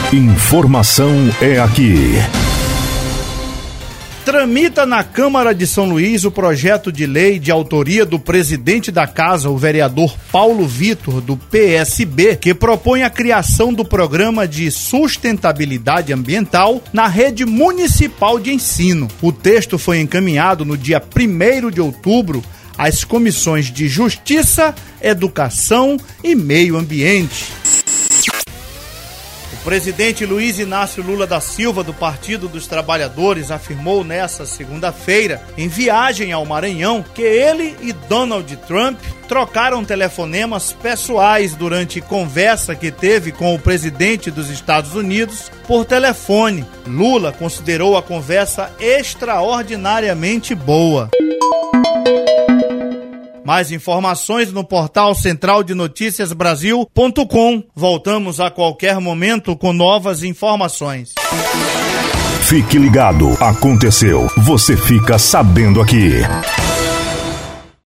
Informação é aqui. Tramita na Câmara de São Luís o projeto de lei de autoria do presidente da Casa, o vereador Paulo Vitor, do PSB, que propõe a criação do Programa de Sustentabilidade Ambiental na rede municipal de ensino. O texto foi encaminhado no dia 1º de outubro às comissões de Justiça, Educação e Meio Ambiente. O presidente Luiz Inácio Lula da Silva, do Partido dos Trabalhadores, afirmou nesta segunda-feira, em viagem ao Maranhão, que ele e Donald Trump trocaram telefonemas pessoais durante conversa que teve com o presidente dos Estados Unidos por telefone. Lula considerou a conversa extraordinariamente boa. Mais informações no portal centraldenoticiasbrasil.com. Voltamos a qualquer momento com novas informações. Fique ligado, aconteceu, você fica sabendo aqui.